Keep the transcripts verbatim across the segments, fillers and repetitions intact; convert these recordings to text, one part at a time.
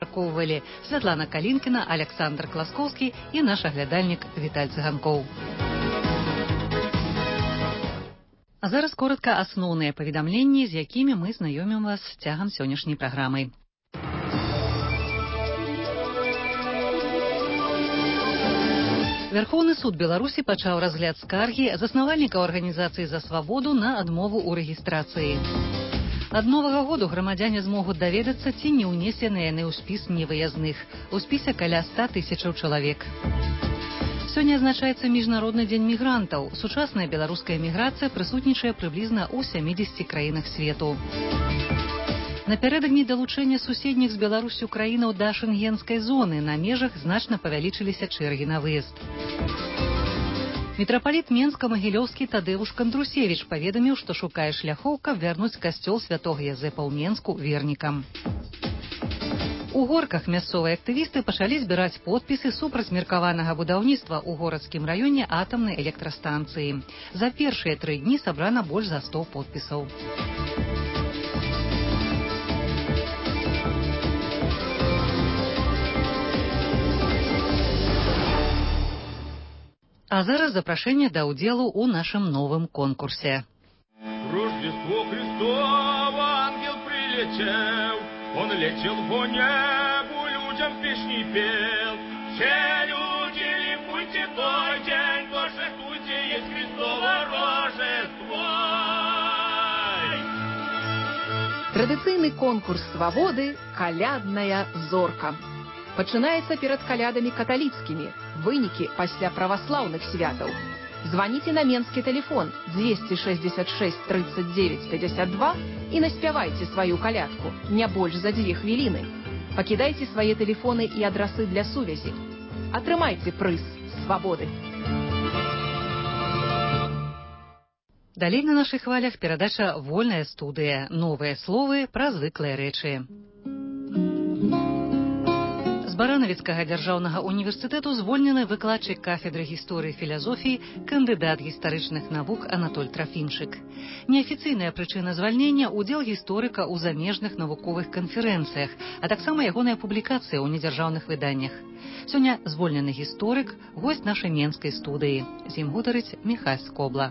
абмяркоўвалі Святлана Калінкіна, Александр Класкоўскі і наш аглядальнік Віталь Цыганкоў. А зараз коротка асноўныя паведамленні, з якімі мы знаёмім вас цягам сённяшняй праграмы. Верховны суд Беларусі пачаў разгляд скаргі заснавальнікаў арганізацыі «За свабоду» на адмову ў рэгістрацыі. Ад новага году грамадзяне змогуць даведацца, ці не ўнесены яны ў спіс невыязных. У спісе каля ста тысячаў чалавек. Сёння адзначаецца міжнародны дзень мігрантаў. Сучасная беларуская міграцыя прысутнічае прыблізна ў сямідзесяці краінах свету. Напярэдадні далучэння суседніх з Беларусю краінаў да шэнгенскай зоны на межах значна павялічыліся чэргі на выезд. Мітрапаліт Менска-Магілёўскі Тадэвуш Кандрусевіч паведаміў, што шукае шляхоў, каб вярнуць касцёл святога Язэпа ў Менску вернікам. У Горках мясцовыя актывісты пачалі збіраць подпісы супраць меркаванага будаўніцтва ў горадскім раёне атамнай электрастанцыі. За першыя тры дні сабрана больш за сто подпісаў. А зараз запрашэнне да ўдзелу ў нашым новым конкурсе. Рождество Христово, ангел прилетел, он летел по небу, людям песни пел. Все люди, ликуйте той день, торжествуйте, есть Христово Рождество. Традыцыйны конкурс свабоды «Калядная зорка». Пачынаецца перад калядамі каталіцкімі, вынікі пасля праваслаўных святаў. Званіце на менскі тэлефон двести шестьдесят шесть тридцать девять пятьдесят два і наспявайце сваю калядку, не больш за дзве хвіліны. Пакідайце свае тэлефоны і адрасы для сувязі. Атрымайце прыз свабоды. Далей на нашых хвалях перадача «Вольная студыя». Новыя словы пра звыклыя рэчы. З Баранавіцкага дзяржаўнага універсітэту звольнены выкладчык кафедры гісторыі і філазофіі, кандыдат гістарычных навук Анатоль Трафінчык. Неафіцыйная прычына звальнення – удзел гісторыка ў замежных навуковых канферэнцыях, а таксама ягоная публікацыя ў недзяржаўных выданнях. Сёння звольнены гісторык, госць нашай менскай студыі. З ім гутарыць Міхась Скобла.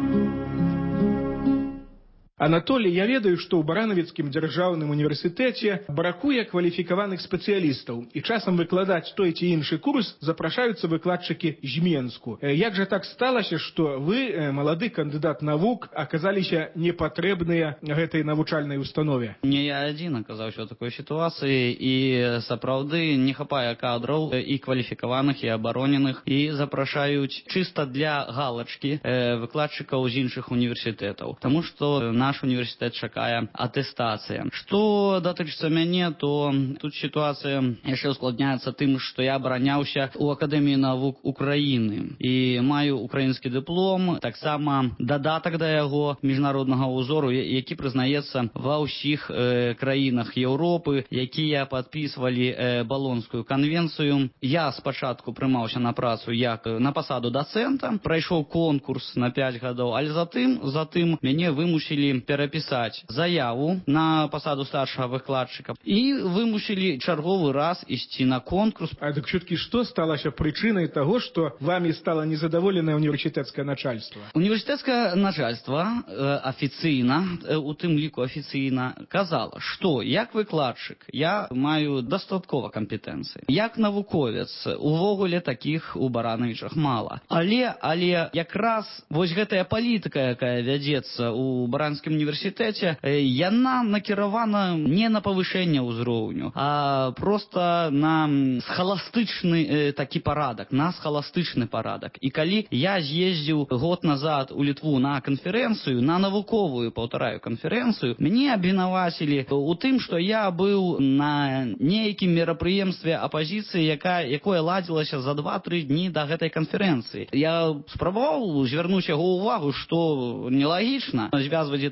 Анатолий, я ведаю, што ў Баранавіцкім дзяржаўным універсітэце бракуе кваліфікаваных спецыялістаў, і часам выкладаць той ці іншы курс запрашаюцца выкладчыкі з Менску. Як жа так сталася, што вы, малады кандыдат навук, аказаліся непатрэбныя гэтай навучальнай установе? Не я адзін аказаўся ў такой сітуацыі, і сапраўды не хапае кадраў і кваліфікаваных, і абароненых, і запрашаюць чыста для галачкі выкладчыкаў з іншых універсітэтаў. Таму што наш універсітэт чакае атэстацыя. Што датычыцца мяне, то тут сітуацыя яшчэ ускладняецца тым, што я абараняўся ў Акадэміі навук Украіны і маю украінскі дыплом, таксама дадатак да яго міжнароднага ўзору, які прызнаецца ва ўсіх э, краінах Еўропы, якія падпісвалі э, Балонскую канвенцыю. Я спачатку прымаўся на працу як на пасаду дацэнта, прайшоў конкурс на пяць гадоў, але затым, затым мяне вымусілі перапісаць заяву на пасаду старшага выкладчыка і вымусілі чарговы раз ісці на конкурс. А так чуткі, што сталася прычынай таго, што вамі стала незадаволенае універсітэцкае начальства? Універсітэцкае начальства э, афіцыйна, э, у тым ліку афіцыйна, казала, што як выкладчык я маю дастаткова кампетэнцыі. Як навуковец увогуле такіх у Баранавічах мала. Але, але якраз вось гэтая палітыка, якая вядзецца у Баранскім універсітэце, яна накіравана не на павышэнне ўзроўню, а проста на схаластычны э, такі парадак, на схаластычны парадак. І калі я з'ездзіў год назад у Літву на канферэнцыю, на навуковую, паўтараю, канферэнцыю, мяне абвінавацілі у тым, што я быў на нейкім мерапрыемстве апазіцыі, яка, якое ладзілася за два-тры дні да гэтай канферэнцыі. Я спрабаваў звярнуць яго ўвагу, што нелагічна звязваць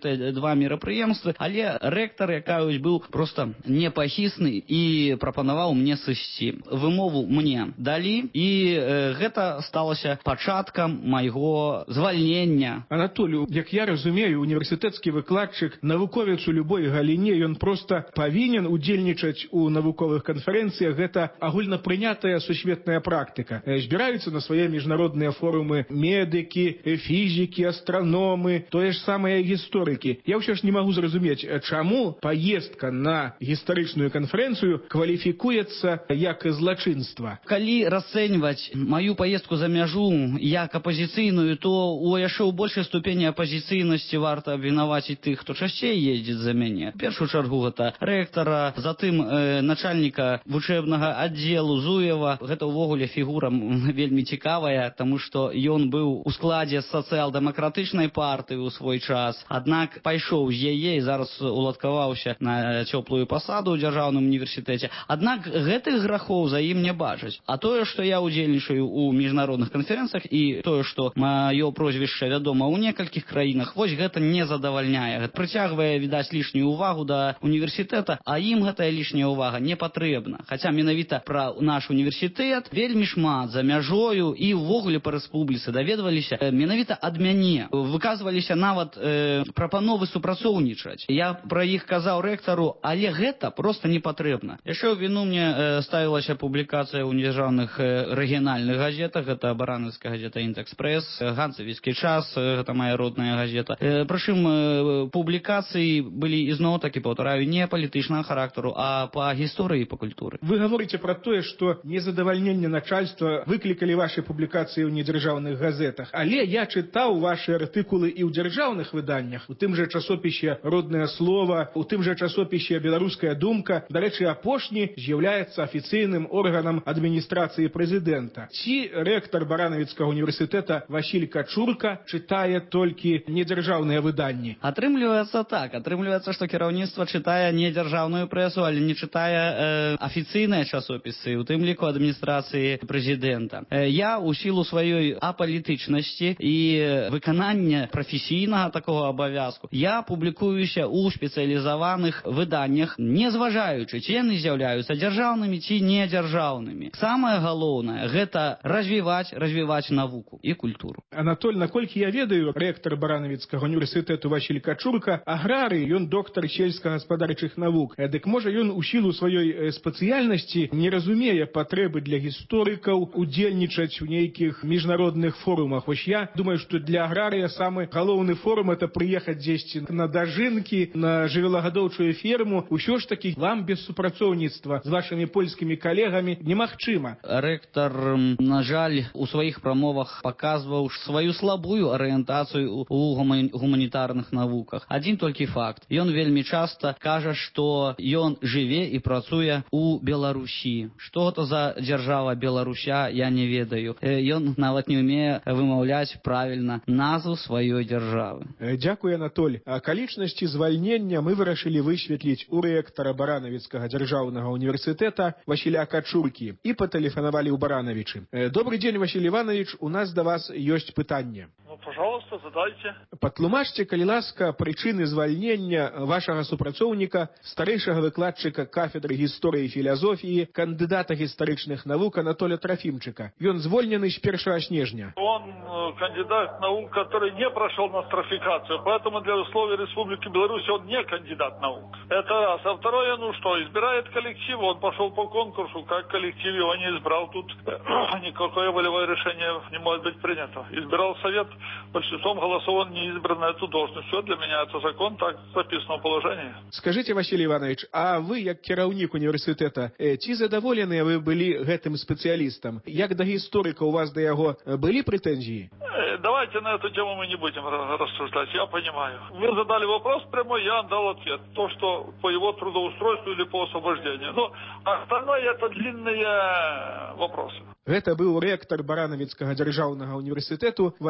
гэтыя два мерапрыемствы, але рэктар, як кажуць, быў проста непахісны і прапанаваў мне сысці. Вымову мне далі, і э, гэта сталася пачаткам майго звальнення. Анатолію, як я разумею, універсітэцкі выкладчык, навуковец у любой галіне, ён проста павінен удзельнічаць у навуковых канферэнцыях. Гэта агульнапрынятая сусветная практыка. Збіраюцца на свае міжнародныя форумы медыкі, фізікі, астраномы, тое ж самае гісторыкі. Я ўсё ж не магу зразумець, чаму паездка на гістарычную канферэнцыю кваліфікуецца як злачынства. Калі расцэньваць маю паездку за мяжу як апазіцыйную, то у яшчэ ў большай ступені апазіцыйнасці варта абвінаваціць тых, хто часцей ездзіць за мяне. В першую чаргу гэта рэктара, затым э, начальніка вучэбнага аддзелу Зуева. Гэта ўвогуле фігура вельмі цікавая, таму што ён быў у складзе сацыял-дэмакратычнай партыі ў свой час, аднак пайшоў з яе і зараз уладкаваўся на цёплую пасаду ў дзяржаўным універсітэце. Аднак гэтых грахоў за ім не бачаць. А тое, што я удзельнічаю ў міжнародных канферэнцыях і тое, што маё прозвішча вядома ў некалькіх краінах, вось гэта не задавальняе. Гэта прыцягвае, відаць, лішнюю увагу да універсітэта, а ім гэтая лішняя ўвага не патрэбна. Хаця менавіта пра наш універсітэт вельмі шмат за мяжою і ўвогуле па рэспубліцы даведваліся э, менавіта ад мяне. Выказваліся нават э, прапановы супрацоўнічаць. Я пра іх казаў рэктару, але гэта проста не патрэбна. Яшчэ ў віну мне э, ставілася публікацыя ў дзяржаўных э, рэгіянальных газетах. Гэта баранаўская газета «Інтэкспрэс», «Ганцевіцкі час», э, гэта моя родная газета. Э, прычым э, публікацыі былі ізноў такі, паўтараю, не палітычнага характару, а па гісторыі і па культуры. Вы гаворыце пра тое, што незадавальненне начальства выклікалі вашы публікацыі ў недзяржаўных газетах. Але я чытаў вашы артыкулы і ў дзяржаўных выданнях, у тым жа часопісе «Роднае слова», у тым жа часопісе «Беларуская думка». Дарэчы, апошні з'яўляецца афіцыйным органам адміністрацыі прэзідэнта. Ці рэктар Баранавіцкага універсітэта Васіль Качурка чытае толькі недзяржаўныя выданні? Атрымліваецца так. Атрымліваецца, што кіраўніцтва чытае не дзяржаўную прэсу, але не чытае э, афіцыйныя часопісы, у тым ліку адміністрацыі прэзідэнта. Э, я у сілу сваёй апалітычнасці і выканання прафесійнага такога абавязку, я публікуюся ў спецыялізаваных выданнях, не зважаючы, ці яны з'яўляюцца дзяржаўнымі ці не дзяржаўнымі. Самае галоўнае – гэта развіваць, развіваць навуку і культуру. Анатоль, наколькі я ведаю, рэктар Баранавіцкага універсітэту Васіль Качурка аграрый, ён доктар сельскагаспадарчых навук. Дык можа ён у сілу сваёй спецыяльнасці не разумее патрэбы для гісторыкаў удзельнічаць у нейкіх міжнародных форумах. Вось я думаю, што для аграрыя самы галоўны форум – это прыехаць дзесьці на дажынкі, на жывёлагадоўчую ферму. Усё ж такі вам без супрацоўніцтва з вашымі польскімі калегамі немагчыма. Рэктар, на жаль, у сваіх прамовах паказваў сваю слабую арыентацыю у гуманітарных навуках. Адзін толькі факт. Ён вельмі часта кажа, што ён жыве і працуе у Беларусі. Што гэта за дзяржава Беларуся, я не ведаю. Ён нават не ўмее вымаўляць правільна назву сваёй дзяржавы. Дзякуй, Анатоль. Акалічнасці звальнення мы вырашылі высветліць у рэктара Баранавіцкага дзяржаўнага універсітэта Васіля Качуркі і патэлефанавалі ў Баранавічы. Добрый дзень, Васіль Іванович, у нас да вас ёсць пытанне. Ну, пожалуйста, задайте. Патлумачце, калі ласка, прычыны звальнення вашага супрацоўніка, старэйшага выкладчыка кафедры гісторыі і філазофіі, кандыдата гістарычных навук Анатоля Трофимчика. Ён звольнены з першага снежня. Он э, кандидат наук, который не прошел нострификацию, поэтому для условий Республики Беларусь он не кандидат наук. Это раз. А второе, ну что, избирает коллектив, он пошел по конкурсу, как коллектив его не избрал, тут никакое волевое решение не может быть принято. Избирал совет, большинством голосов он не избран на эту должность. Все, для меня это закон, так записано в положении. Скажите, Василий Иванович, а вы, як кіраўнік універсітэта, ці задаволеныя вы былі гэтым спецыялістам? Як да гісторыка у вас да яго былі прэтэнзіі? Давайте на эту тему мы не будем рассуждать, я понимаю. Вы задали вопрос прямой, я дал ответ. То, что по его трудоустройству или по освобождению. Но остальное это длинные вопросы. Гэта быў рэктар Баранавіцкага дзяржаўнага універсітэту Васіль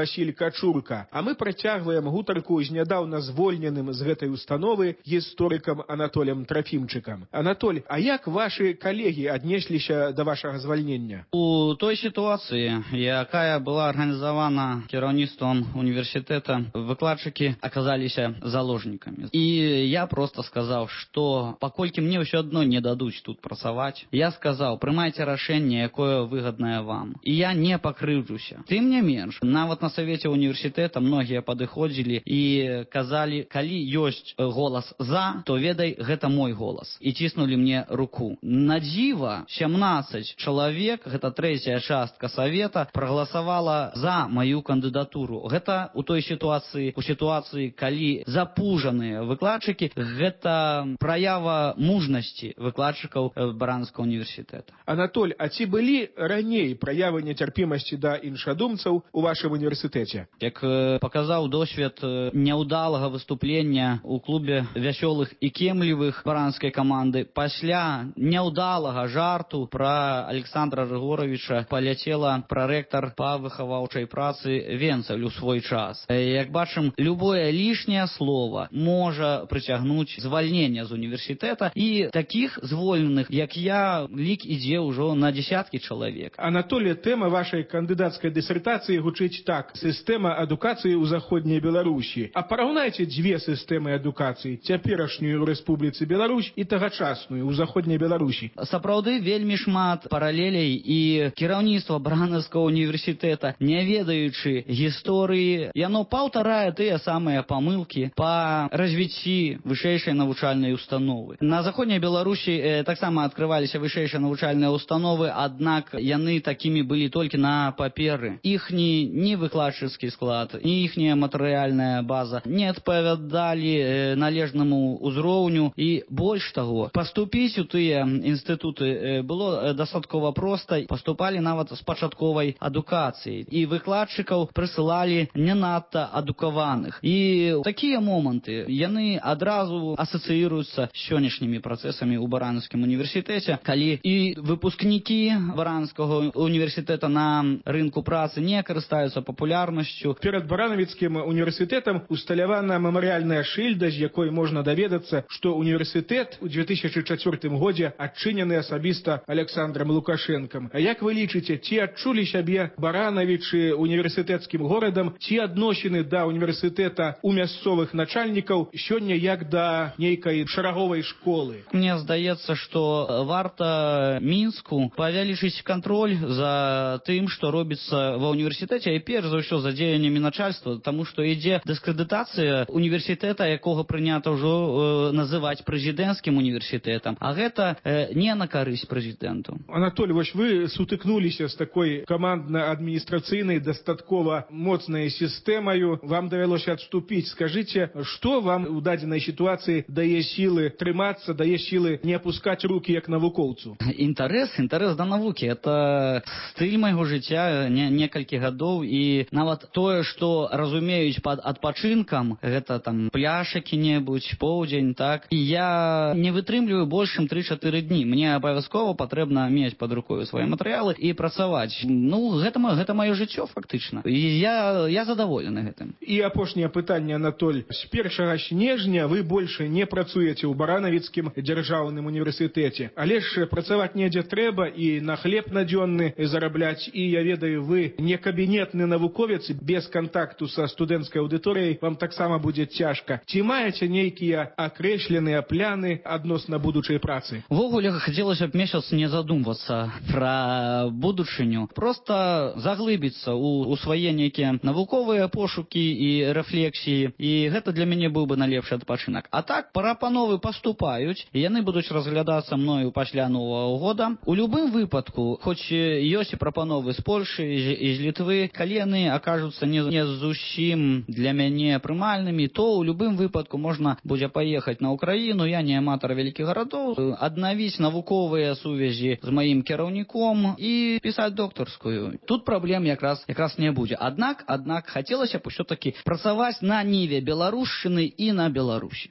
Качурка. А мы працягваем гутарку з нядаўна звольненым з гэтай установы гісторыкам Анатолем Трафімчыкам. Анатоль, а як ваши калегі аднесліся да вашага звальнення? У той ситуации, якая была организована кіраўніцтвом университета, выкладчики оказались заложниками. И я просто сказал, что покольки мне все одно не дадут тут працаваць, я сказал, прымайце рашэнне, якое выгодное вам. И я не покрыўджуся. Тым не менш, нават на совете университета многие подыходили и казали, калі ёсць голос за, то ведай, гэта мой голос. И ціснули мне руку. На дзіва сямнаццаць чалавек, гэта трэцяя частка совета, проголосовала за мою кандыдатуру. Гэта у той ситуации, у ситуации, калі запужаныя выкладчыкі, гэта праява мужнасці выкладчыкаў Баранаўскага універсітэта. Анатоль, а ці былі раней праявы нецярпімасці да іншадумцаў у вашым універсітэце? Як паказаў досвед няўдалага выступлення ў клубе вясёлых і кемлівых баранскай каманды, пасля няўдалага жарту пра Александра Рыгоровича паляцела прарэктар па выхаваўчай працы Венцаль у свой час. Як бачым, любое лішняе слово можа прыцягнуць звальнення з універсітэта, і такіх звольненых, як я, лік ідзе ўжо на десяткі чалавек. Анатолий, тэма вашай кандыдацкай дысертацыі гучыць так: сістэма адукацыі ў заходняй Беларусі. А параўнайце дзве сістэмы адукацыі, цяперашнюю ў Рэспубліцы Беларусь і тагачасную ў заходняй Беларусі. Сапраўды вельмі шмат паралелей, і кіраўніцтва Баранаўскага універсітэта, не ведаючы гісторыі, яно паўтарае тыя самыя памылкі па развіцці вышэйшай навучальнай установы. На заходняй Беларусі э, таксама адкрываліся вышэйшыя навучальныя установы, аднак яны такімі былі толькі на паперы. Іхні ні выкладчыцкі склад, ні іхняя матэрыяльная база не адпавядалі э, належнаму ўзроўню, і больш таго, паступіць у тыя інстытуты э, было дастаткова проста, паступалі нават з пачатковай адукацыяй, і выкладчыкаў прысылалі не надта адукаваных. І такія моманты, яны адразу асацыіруюцца з сённяшнімі працэсамі ў Баранаўскім універсітэце, калі і выпускнікі Баранаўскага універсітэта на рынку працы не карыстаюцца папулярнасцю. Перад Баранавіцкім універсітэтам усталявана мемарыяльная шыльда, з якой можна даведацца, што універсітэт у две тысячы чацвёртым годзе адчынены асабіста Александром Лукашенком. А як вы лічыце, ці адчулі сябе Баранавічы універсітэцкім горадам, ці адносіны да універсітэта у мясцовых начальнікаў сёння як да нейкай шараговай школы? Мне здаецца, што варта Мінску павялічыць кантроль за тым, што робіцца ва універсітэце, і перш за ўсё за дзеяннямі начальства, таму што ідзе дыскрэдытацыя універсітэта, якога прынята ўжо э, называць прэзідэнцкім універсітэтам, а гэта э, не на карысць прэзідэнту. Анатолий, вось вы сутыкнуліся з такой камандна-адміністрацыйнай дастаткова моцнай сістэмаю, вам давялося адступіць. Скажыце, што вам у дадзенай сітуацыі дае сілы трымацца, дае сілы не апускаць рукі як навукоўцу? Інтарэс, інтарэс да навукі, это стыль майго жыцця не, некалькі гадоў, і нават тое, што разумеюць пад адпачынкам, гэта там пляж які-небудзь, поўдзень, так, і я не вытрымліваю больш чым тры-чатыры дні. Мне абавязкова патрэбна мець пад рукою свае матэрыялы і працаваць. Ну, гэта, гэта маё жыццё, фактычна. І я, я задаволены гэтым. І апошняе пытанне, Анатоль. З першага снежня вы больше не працуеце ў Баранавіцкім дзяржаўным універсітэце. Але ж працаваць недзе трэба і на хлеб надзённы зарабляць. І я ведаю, вы не кабінетны навуковец, без кантакту са студэнцкай аўдыторыяй вам таксама будзе цяжка. Ці маеце нейкія акрэсленыя пляны адносна будучай працы? Увогуле, хацелася б месяц не задумвацца пра будучыню, просто заглыбіцца у, у свае нейкія навуковыя пошукі і рэфлексіі, і гэта для мяне быў бы найлепшы адпачынак. А так, прапановы паступаюць, і яны будуць разглядацца мною пасля Новага года. У любым выпадку, хоць ёсць і прапановы з Польшы і з Літвы, калі яны акажуцца не, не зусім для мяне прымальнымі, то ў любым выпадку можна будзе паехаць на Украіну, я не аматар вялікіх гарадоў, аднавіць навуковыя сувязі з маім кіраўніком і пісаць доктарскую. Тут праблем якраз якраз не будзе. Аднак, аднак хацелася б усё-такі працаваць на ніве беларушчыны і на Беларусі.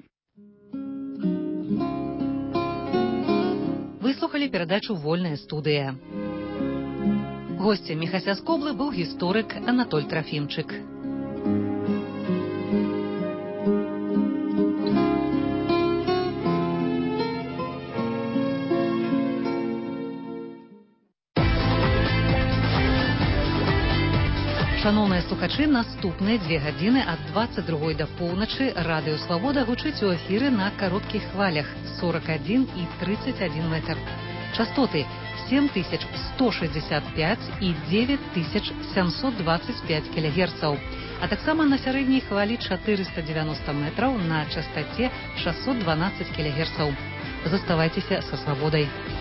Вы слухали перадачу «Вольная студыя». Гостем Міхася Скоблы быў гісторык Анатоль Трафімчык. Шановныя слухачы, наступныя дзве гадзіны ад дваццаць другой да поўначы радыё Свабода гучыць у эфіры на кароткіх хвалях сорок один і тридцать один метр. Частоты семь тысяч сто шестьдесят пять и девять тысяч семьсот двадцать пять килогерцаў, а таксама на сярэдняй хвалі четыреста девяносто метраў на частоте шестьсот двенадцать килогерцаў. Заставайцеся са Свабодай.